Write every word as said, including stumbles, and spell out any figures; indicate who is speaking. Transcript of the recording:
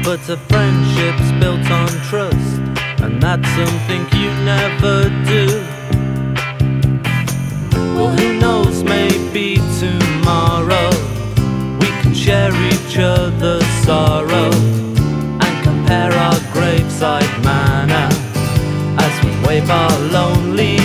Speaker 1: but a friendship's built on trust, and that's something you never do. Well, who knows, maybe tomorrow we can share each other's sorrow and compare our graveside manner as we wave our lonely